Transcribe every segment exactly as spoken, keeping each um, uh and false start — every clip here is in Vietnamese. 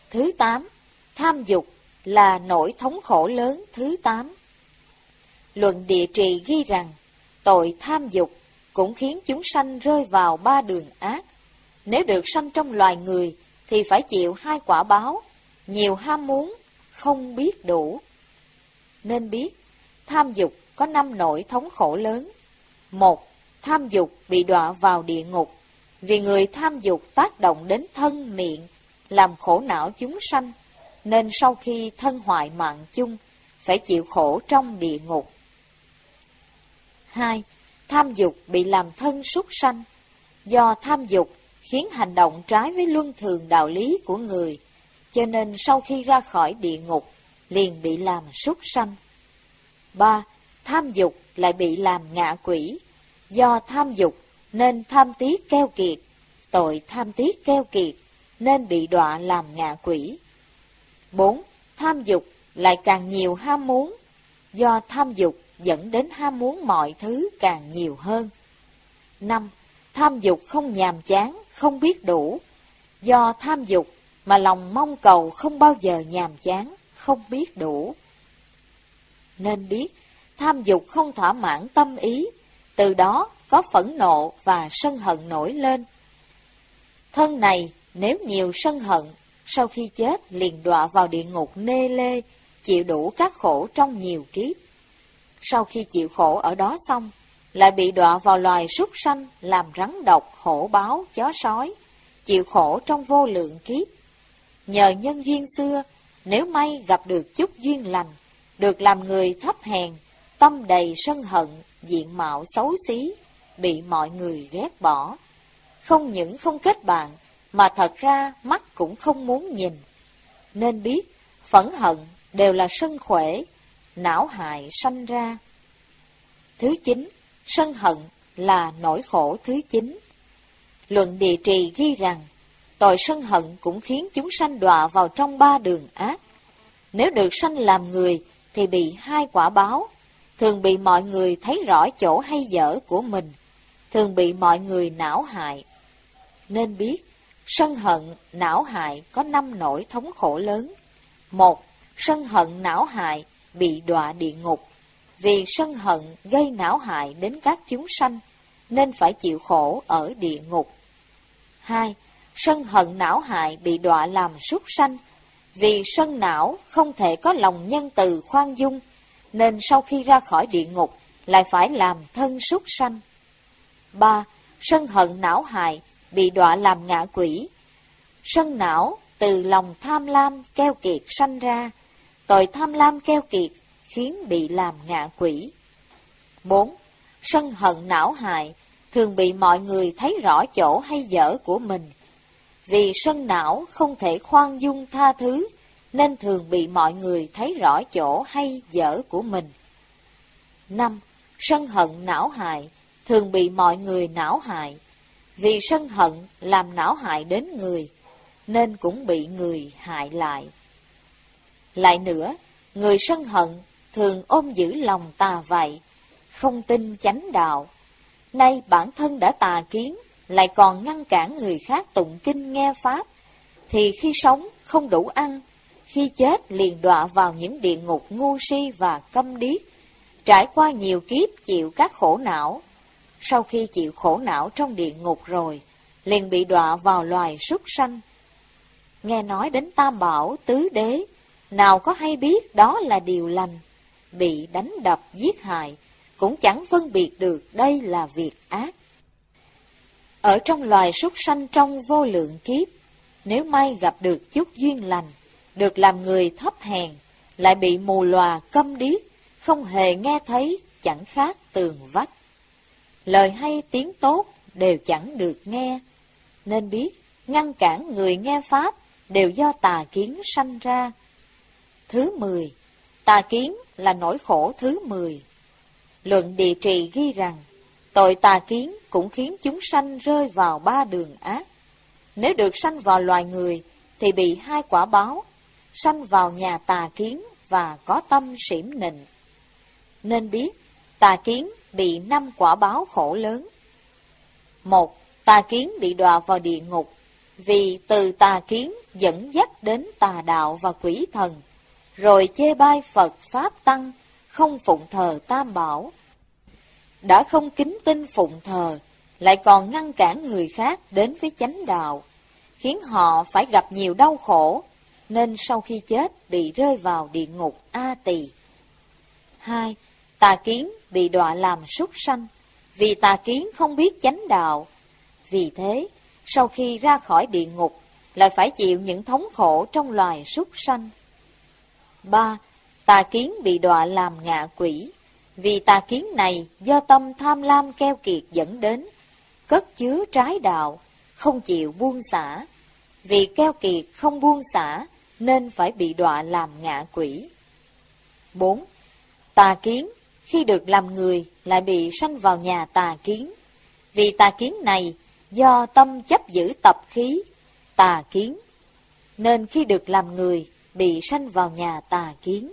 Thứ tám, tham dục là nỗi thống khổ lớn thứ tám. Luận Địa Trì ghi rằng, tội tham dục cũng khiến chúng sanh rơi vào ba đường ác. Nếu được sanh trong loài người, thì phải chịu hai quả báo, nhiều ham muốn, không biết đủ. Nên biết, tham dục có năm nỗi thống khổ lớn. Một, tham dục bị đọa vào địa ngục, vì người tham dục tác động đến thân miệng, làm khổ não chúng sanh, nên sau khi thân hoại mạng chung, phải chịu khổ trong địa ngục. Hai, tham dục bị làm thân súc sanh. Do tham dục khiến hành động trái với luân thường đạo lý của người, cho nên sau khi ra khỏi địa ngục, liền bị làm súc sanh. Ba, tham dục lại bị làm ngạ quỷ. Do tham dục nên tham tiếc keo kiệt, tội tham tiếc keo kiệt nên bị đọa làm ngạ quỷ. Bốn, tham dục lại càng nhiều ham muốn. Do tham dục dẫn đến ham muốn mọi thứ càng nhiều hơn. Năm, tham dục không nhàm chán, không biết đủ. Do tham dục mà lòng mong cầu không bao giờ nhàm chán, không biết đủ. Nên biết, tham dục không thỏa mãn tâm ý, từ đó có phẫn nộ và sân hận nổi lên. Thân này nếu nhiều sân hận, sau khi chết liền đọa vào địa ngục nê lê, chịu đủ các khổ trong nhiều kiếp. Sau khi chịu khổ ở đó xong, lại bị đọa vào loài súc sanh, làm rắn độc, hổ báo, chó sói, chịu khổ trong vô lượng kiếp. Nhờ nhân duyên xưa, nếu may gặp được chút duyên lành, được làm người thấp hèn, tâm đầy sân hận, diện mạo xấu xí, bị mọi người ghét bỏ. Không những không kết bạn, mà thật ra mắt cũng không muốn nhìn. Nên biết, phẫn hận đều là sân khỏe, não hại sanh ra. Thứ chín, sân hận là nỗi khổ thứ chín. Luận Địa Trì ghi rằng, tội sân hận cũng khiến chúng sanh đọa vào trong ba đường ác. Nếu được sanh làm người, thì bị hai quả báo, thường bị mọi người thấy rõ chỗ hay dở của mình, thường bị mọi người não hại. Nên biết, sân hận, não hại có năm nỗi thống khổ lớn. Một, sân hận não hại bị đọa địa ngục, vì sân hận gây não hại đến các chúng sanh, nên phải chịu khổ ở địa ngục. Hai, sân hận não hại bị đọa làm súc sanh, vì sân não không thể có lòng nhân từ khoan dung, nên sau khi ra khỏi địa ngục lại phải làm thân súc sanh. Ba, sân hận não hại bị đọa làm ngạ quỷ. Sân não từ lòng tham lam keo kiệt sanh ra, tội tham lam keo kiệt khiến bị làm ngạ quỷ. Bốn, sân hận não hại thường bị mọi người thấy rõ chỗ hay dở của mình, vì sân não không thể khoan dung tha thứ, nên thường bị mọi người thấy rõ chỗ hay dở của mình. Năm, sân hận não hại thường bị mọi người não hại, vì sân hận làm não hại đến người, nên cũng bị người hại lại. Lại nữa, người sân hận thường ôm giữ lòng tà vậy, không tin chánh đạo. Nay bản thân đã tà kiến, lại còn ngăn cản người khác tụng kinh nghe pháp, thì khi sống không đủ ăn, khi chết liền đọa vào những địa ngục ngu si và câm điếc, trải qua nhiều kiếp chịu các khổ não. Sau khi chịu khổ não trong địa ngục rồi, liền bị đọa vào loài súc sanh. Nghe nói đến tam bảo tứ đế, nào có hay biết đó là điều lành, bị đánh đập giết hại, cũng chẳng phân biệt được đây là việc ác. Ở trong loài súc sanh trong vô lượng kiếp, nếu may gặp được chút duyên lành, được làm người thấp hèn, lại bị mù lòa câm điếc, không hề nghe thấy, chẳng khác tường vách. Lời hay tiếng tốt đều chẳng được nghe, nên biết ngăn cản người nghe pháp đều do tà kiến sanh ra. Thứ mười, tà kiến là nỗi khổ thứ mười. Luận Địa Trì ghi rằng, tội tà kiến cũng khiến chúng sanh rơi vào ba đường ác. Nếu được sanh vào loài người, thì bị hai quả báo, sanh vào nhà tà kiến và có tâm xỉm nịnh. Nên biết, tà kiến bị năm quả báo khổ lớn. Một, tà kiến bị đọa vào địa ngục, vì từ tà kiến dẫn dắt đến tà đạo và quỷ thần, rồi chê bai Phật Pháp Tăng, không phụng thờ Tam Bảo. Đã không kính tin phụng thờ, lại còn ngăn cản người khác đến với chánh đạo, khiến họ phải gặp nhiều đau khổ, nên sau khi chết bị rơi vào địa ngục A Tỳ. Hai, tà kiến bị đọa làm súc sanh, vì tà kiến không biết chánh đạo. Vì thế, sau khi ra khỏi địa ngục, lại phải chịu những thống khổ trong loài súc sanh. Ba, tà kiến bị đọa làm ngạ quỷ, vì tà kiến này do tâm tham lam keo kiệt dẫn đến, cất chứa trái đạo, không chịu buông xả. Vì keo kiệt không buông xả, nên phải bị đọa làm ngạ quỷ. Bốn, tà kiến khi được làm người lại bị sanh vào nhà tà kiến, vì tà kiến này do tâm chấp giữ tập khí tà kiến, nên khi được làm người bị sanh vào nhà tà kiến.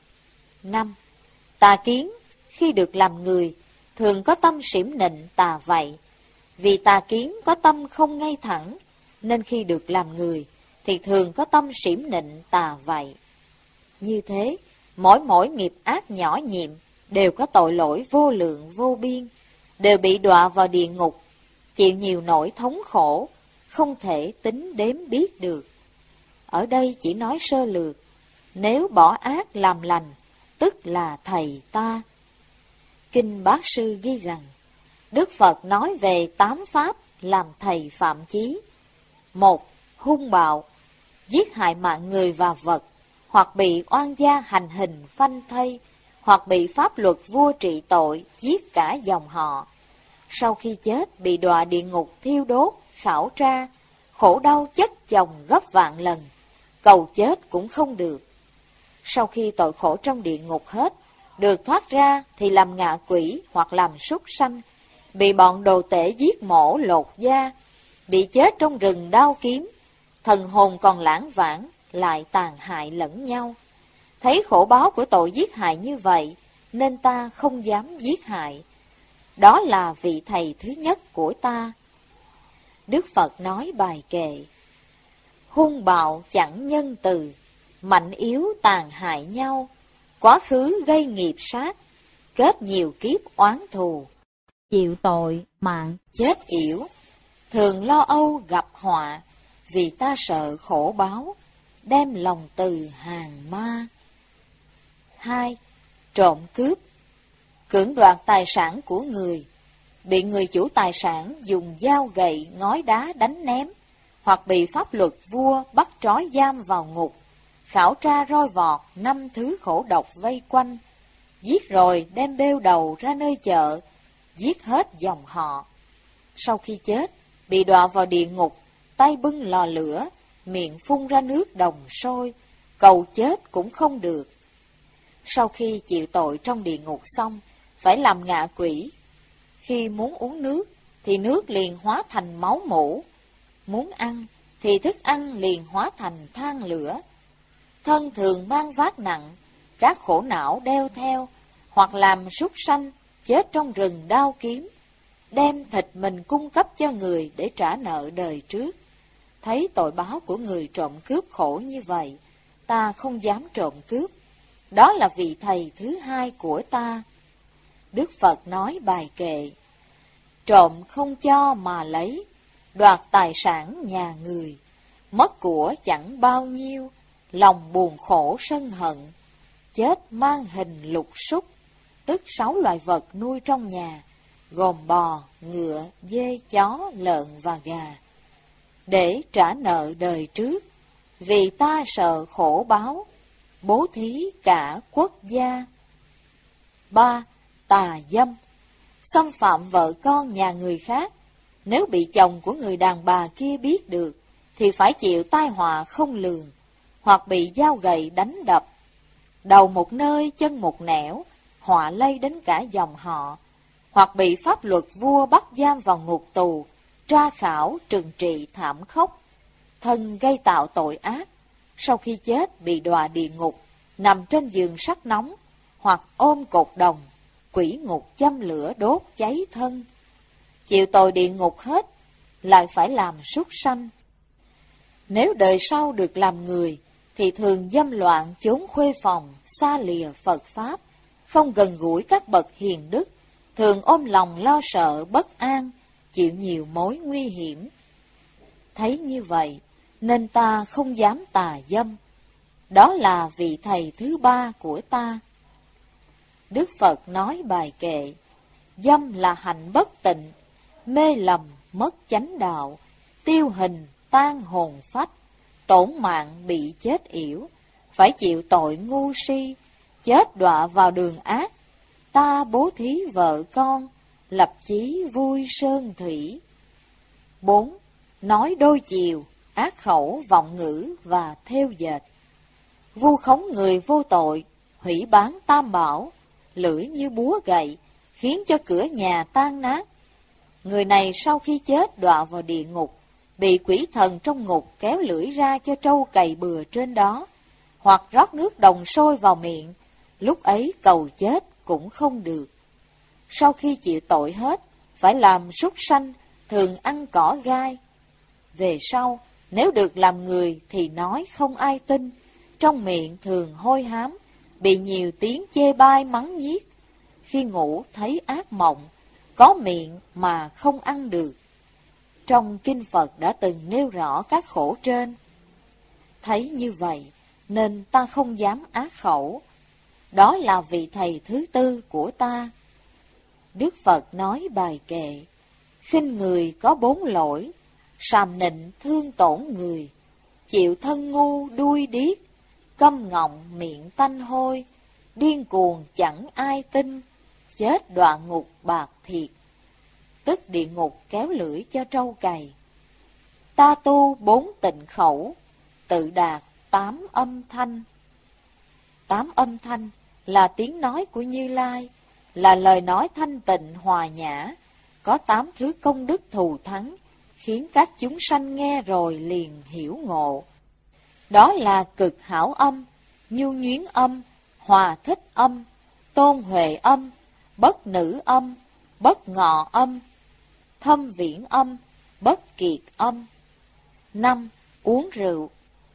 Năm, tà kiến khi được làm người thường có tâm xỉm nịnh tà vậy, vì tà kiến có tâm không ngay thẳng, nên khi được làm người thì thường có tâm xỉm nịnh tà vậy. Như thế, mỗi mỗi nghiệp ác nhỏ nhiệm đều có tội lỗi vô lượng vô biên, đều bị đọa vào địa ngục, chịu nhiều nỗi thống khổ, không thể tính đếm biết được. Ở đây chỉ nói sơ lược, nếu bỏ ác làm lành, tức là thầy ta. Kinh Bát Sư ghi rằng, Đức Phật nói về tám pháp làm thầy phạm chí. Một, hung bạo, giết hại mạng người và vật, hoặc bị oan gia hành hình phanh thây, hoặc bị pháp luật vua trị tội, giết cả dòng họ. Sau khi chết bị đọa địa ngục thiêu đốt, khảo tra, khổ đau chất chồng gấp vạn lần, cầu chết cũng không được. Sau khi tội khổ trong địa ngục hết, được thoát ra thì làm ngạ quỷ hoặc làm súc sanh, bị bọn đồ tể giết mổ lột da, bị chết trong rừng đao kiếm, thần hồn còn lãng vãng, lại tàn hại lẫn nhau. Thấy khổ báo của tội giết hại như vậy, nên ta không dám giết hại. Đó là vị thầy thứ nhất của ta. Đức Phật nói bài kệ: hung bạo chẳng nhân từ, mạnh yếu tàn hại nhau, quá khứ gây nghiệp sát, kết nhiều kiếp oán thù, chịu tội mạng chết yểu, thường lo âu gặp họa, vì ta sợ khổ báo, đem lòng từ hàng ma. Hai, trộm cướp, cưỡng đoạt tài sản của người, bị người chủ tài sản dùng dao gậy ngói đá đánh ném, hoặc bị pháp luật vua bắt trói giam vào ngục, khảo tra roi vọt năm thứ khổ độc vây quanh, giết rồi đem bêu đầu ra nơi chợ, giết hết dòng họ. Sau khi chết, bị đọa vào địa ngục, tay bưng lò lửa, miệng phun ra nước đồng sôi, cầu chết cũng không được. Sau khi chịu tội trong địa ngục xong, phải làm ngạ quỷ. Khi muốn uống nước, thì nước liền hóa thành máu mủ. Muốn ăn, thì thức ăn liền hóa thành than lửa. Thân thường mang vác nặng, các khổ não đeo theo, hoặc làm súc sanh, chết trong rừng đao kiếm, đem thịt mình cung cấp cho người để trả nợ đời trước. Thấy tội báo của người trộm cướp khổ như vậy, ta không dám trộm cướp. Đó là vị thầy thứ hai của ta. Đức Phật nói bài kệ: trộm không cho mà lấy, đoạt tài sản nhà người, mất của chẳng bao nhiêu, lòng buồn khổ sân hận, chết mang hình lục súc, tức sáu loài vật nuôi trong nhà, gồm bò, ngựa, dê, chó, lợn và gà, để trả nợ đời trước, vì ta sợ khổ báo, bố thí cả quốc gia. Ba, tà dâm, xâm phạm vợ con nhà người khác. Nếu bị chồng của người đàn bà kia biết được, thì phải chịu tai họa không lường, hoặc bị dao gậy đánh đập, đầu một nơi chân một nẻo, họa lây đến cả dòng họ, hoặc bị pháp luật vua bắt giam vào ngục tù, tra khảo trừng trị thảm khốc, thân gây tạo tội ác, sau khi chết bị đọa địa ngục, nằm trên giường sắt nóng, hoặc ôm cột đồng, quỷ ngục châm lửa đốt cháy thân, chịu tội địa ngục hết, lại phải làm súc sanh. Nếu đời sau được làm người, thì thường dâm loạn trốn khuê phòng, xa lìa Phật Pháp, không gần gũi các bậc hiền đức, thường ôm lòng lo sợ bất an, chịu nhiều mối nguy hiểm. Thấy như vậy, nên ta không dám tà dâm. Đó là vị thầy thứ ba của ta. Đức Phật nói bài kệ: dâm là hạnh bất tịnh, mê lầm mất chánh đạo, tiêu hình tan hồn phách, tổn mạng bị chết yểu, phải chịu tội ngu si, chết đọa vào đường ác. Ta bố thí vợ con, lập chí vui sơn thủy. Bốn. Nói đôi chiều, ác khẩu vọng ngữ và thêu dệt. Vu khống người vô tội, hủy bán tam bảo, lưỡi như búa gậy, khiến cho cửa nhà tan nát. Người này sau khi chết đọa vào địa ngục, bị quỷ thần trong ngục kéo lưỡi ra cho trâu cày bừa trên đó, hoặc rót nước đồng sôi vào miệng, lúc ấy cầu chết cũng không được. Sau khi chịu tội hết, phải làm súc sanh, thường ăn cỏ gai. Về sau, nếu được làm người thì nói không ai tin, trong miệng thường hôi hám, bị nhiều tiếng chê bai mắng nhiếc. Khi ngủ thấy ác mộng, có miệng mà không ăn được. Trong kinh Phật đã từng nêu rõ các khổ trên. Thấy như vậy, nên ta không dám ác khẩu. Đó là vị thầy thứ tư của ta. Đức Phật nói bài kệ: khinh người có bốn lỗi, sàm nịnh thương tổn người, chịu thân ngu đuôi điếc, câm ngọng miệng tanh hôi, điên cuồng chẳng ai tin, chết đọa ngục bạc thiệt, tức địa ngục kéo lưỡi cho trâu cày. Ta tu bốn tịnh khẩu, tự đạt tám âm thanh. Tám âm thanh là tiếng nói của Như Lai, là lời nói thanh tịnh hòa nhã, có tám thứ công đức thù thắng, khiến các chúng sanh nghe rồi liền hiểu ngộ. Đó là cực hảo âm, nhu nhuyến âm, hòa thích âm, tôn huệ âm, bất nữ âm, bất ngọ âm, thâm viễn âm, bất kiệt âm. Năm. Uống rượu.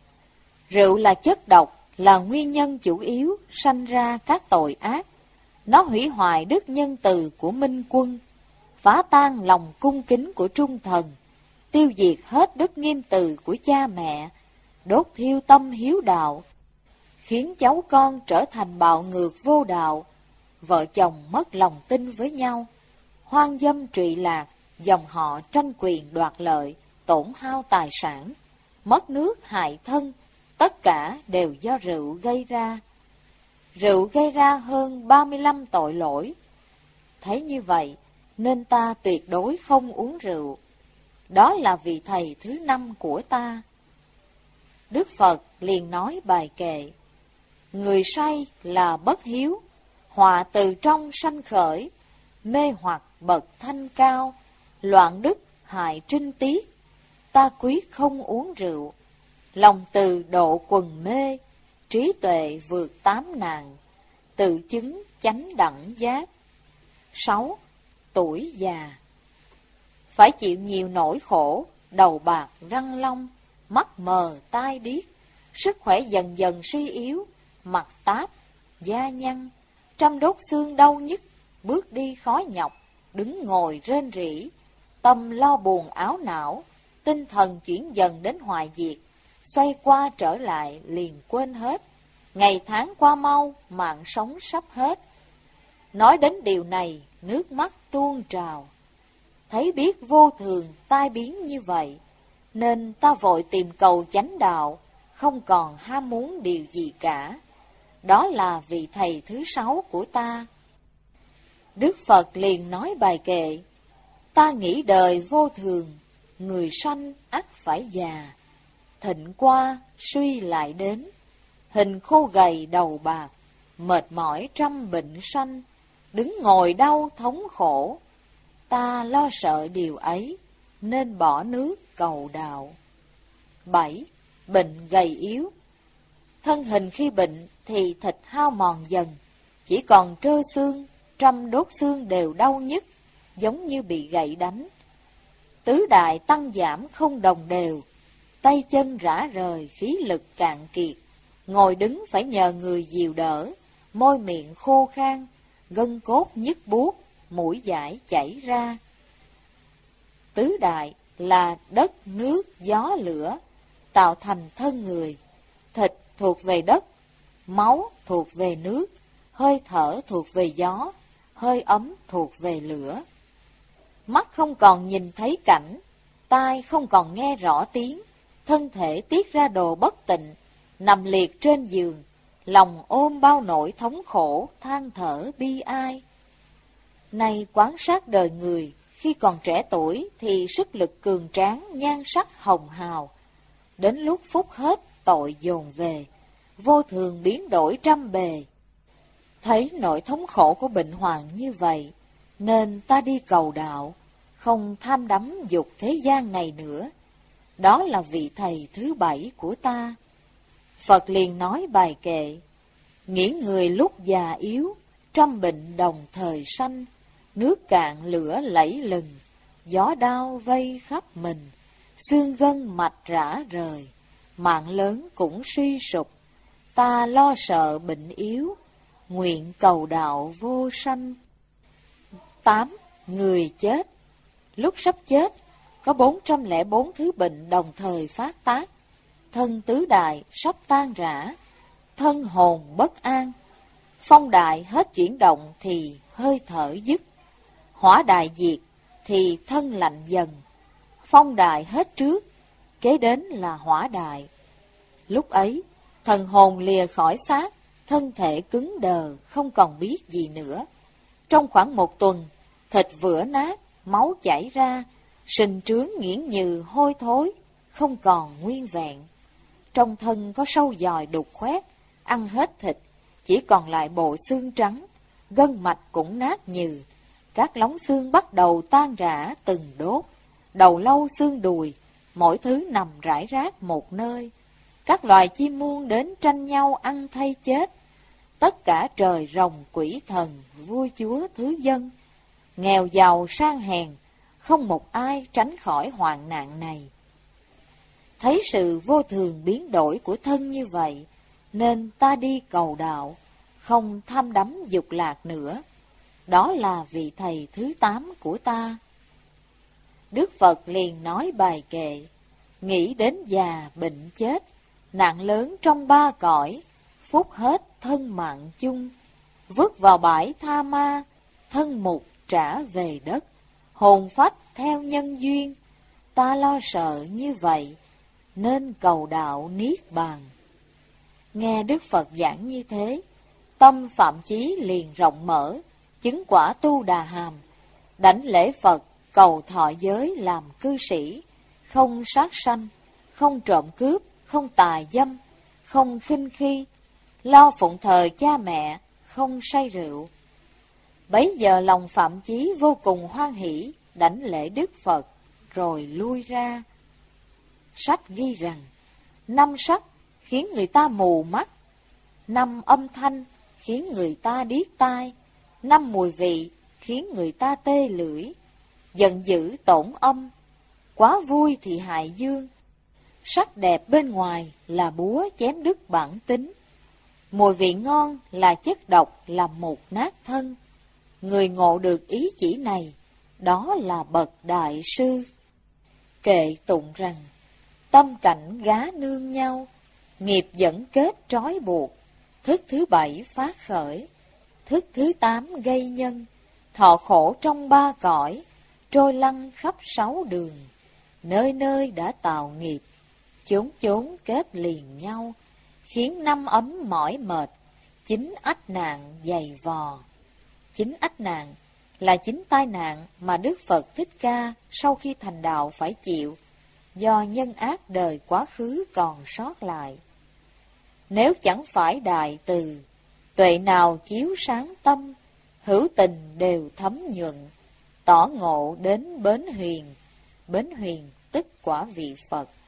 Rượu là chất độc, là nguyên nhân chủ yếu sanh ra các tội ác. Nó hủy hoại đức nhân từ của minh quân, phá tan lòng cung kính của trung thần, tiêu diệt hết đức nghiêm từ của cha mẹ, đốt thiêu tâm hiếu đạo, khiến cháu con trở thành bạo ngược vô đạo, vợ chồng mất lòng tin với nhau, hoang dâm trụy lạc, dòng họ tranh quyền đoạt lợi, tổn hao tài sản, mất nước hại thân, tất cả đều do rượu gây ra. Rượu gây ra hơn ba mươi lăm tội lỗi. Thấy như vậy, nên ta tuyệt đối không uống rượu. Đó là vị thầy thứ năm của ta. Đức Phật liền nói bài kệ: người say là bất hiếu, họa từ trong sanh khởi, mê hoặc bậc thanh cao, loạn đức hại trinh tiết. Ta quyết không uống rượu, lòng từ độ quần mê, trí tuệ vượt tám nàng, tự chứng chánh đẳng giác. Sáu. Tuổi già. Phải chịu nhiều nỗi khổ, đầu bạc răng long, mắt mờ tai điếc, sức khỏe dần dần suy yếu, mặt táp, da nhăn, trăm đốt xương đau nhức, bước đi khó nhọc, đứng ngồi rên rỉ, tâm lo buồn áo não, tinh thần chuyển dần đến hoại diệt, xoay qua trở lại liền quên hết, ngày tháng qua mau, mạng sống sắp hết. Nói đến điều này, nước mắt tuôn trào. Thấy biết vô thường tai biến như vậy, nên ta vội tìm cầu chánh đạo, không còn ham muốn điều gì cả. Đó là vị thầy thứ sáu của ta. Đức Phật liền nói bài kệ: ta nghĩ đời vô thường, người sanh ắt phải già, thịnh qua suy lại đến, hình khô gầy đầu bạc, mệt mỏi trăm bệnh sanh, đứng ngồi đau thống khổ. Ta lo sợ điều ấy, nên bỏ nước cầu đạo. Bảy. Bệnh gầy yếu. Thân hình khi bệnh thì thịt hao mòn dần, chỉ còn trơ xương, trăm đốt xương đều đau nhức, giống như bị gậy đánh. Tứ đại tăng giảm không đồng đều, tay chân rã rời, khí lực cạn kiệt, ngồi đứng phải nhờ người dìu đỡ, môi miệng khô khan, gân cốt nhức buốt, mũi dãi chảy ra. Tứ đại là đất, nước, gió, lửa, tạo thành thân người. Thịt thuộc về đất, máu thuộc về nước, hơi thở thuộc về gió, hơi ấm thuộc về lửa. Mắt không còn nhìn thấy cảnh, tai không còn nghe rõ tiếng, thân thể tiết ra đồ bất tịnh, nằm liệt trên giường, lòng ôm bao nỗi thống khổ, than thở bi ai. Nay quan sát đời người, khi còn trẻ tuổi thì sức lực cường tráng, nhan sắc hồng hào. Đến lúc phút hết, tội dồn về, vô thường biến đổi trăm bề. Thấy nỗi thống khổ của bệnh hoạn như vậy, nên ta đi cầu đạo, không tham đắm dục thế gian này nữa. Đó là vị thầy thứ bảy của ta. Phật liền nói bài kệ: nghĩ người lúc già yếu, trăm bệnh đồng thời sanh, nước cạn lửa lẫy lừng, gió đao vây khắp mình, xương gân mạch rã rời, mạng lớn cũng suy sụp. Ta lo sợ bệnh yếu, nguyện cầu đạo vô sanh. Tám. Người chết. Lúc sắp chết, có bốn trăm lẻ bốn thứ bệnh đồng thời phát tác. Thân tứ đại sắp tan rã, thân hồn bất an. Phong đại hết chuyển động thì hơi thở dứt. Hỏa đại diệt thì thân lạnh dần. Phong đại hết trước, kế đến là hỏa đại. Lúc ấy, thần hồn lìa khỏi xác, thân thể cứng đờ, không còn biết gì nữa. Trong khoảng một tuần, thịt vữa nát, máu chảy ra, sình trướng nghiễn như hôi thối, không còn nguyên vẹn. Trong thân có sâu giòi đục khoét, ăn hết thịt, chỉ còn lại bộ xương trắng, gân mạch cũng nát nhừ. Các lóng xương bắt đầu tan rã từng đốt, đầu lâu xương đùi, mỗi thứ nằm rải rác một nơi. Các loài chim muôn đến tranh nhau ăn thay chết. Tất cả trời rồng quỷ thần, vua chúa thứ dân, nghèo giàu sang hèn, không một ai tránh khỏi hoạn nạn này. Thấy sự vô thường biến đổi của thân như vậy, nên ta đi cầu đạo, không tham đắm dục lạc nữa. Đó là vị thầy thứ tám của ta. Đức Phật liền nói bài kệ: nghĩ đến già bệnh chết, nạn lớn trong ba cõi, phút hết thân mạng chung, vứt vào bãi tha ma, thân mục trả về đất, hồn phách theo nhân duyên. Ta lo sợ như vậy, nên cầu đạo niết bàn. Nghe Đức Phật giảng như thế, tâm Phạm Chí liền rộng mở, chứng quả Tu Đà Hàm, đảnh lễ Phật, cầu thọ giới làm cư sĩ, không sát sanh, không trộm cướp, không tà dâm, không khinh khi, lo phụng thờ cha mẹ, không say rượu. Bấy giờ lòng Phạm Chí vô cùng hoan hỷ, đảnh lễ Đức Phật, rồi lui ra. Sách ghi rằng, năm sắc khiến người ta mù mắt, năm âm thanh khiến người ta điếc tai, năm mùi vị khiến người ta tê lưỡi, giận dữ tổn âm, quá vui thì hại dương. Sắc đẹp bên ngoài là búa chém đứt bản tính, mùi vị ngon là chất độc làm mục nát thân. Người ngộ được ý chỉ này, đó là bậc đại sư. Kệ tụng rằng, tâm cảnh gá nương nhau, nghiệp dẫn kết trói buộc, thức thứ bảy phát khởi, thức thứ tám gây nhân, thọ khổ trong ba cõi, trôi lăn khắp sáu đường, nơi nơi đã tạo nghiệp, chốn chốn kết liền nhau, khiến năm ấm mỏi mệt, chính ách nạn dày vò. Chính ách nạn là chính tai nạn mà Đức Phật Thích Ca sau khi thành đạo phải chịu, do nhân ác đời quá khứ còn sót lại. Nếu chẳng phải đại từ, tuệ nào chiếu sáng tâm, hữu tình đều thấm nhuận, tỏ ngộ đến bến huyền, bến huyền tức quả vị Phật.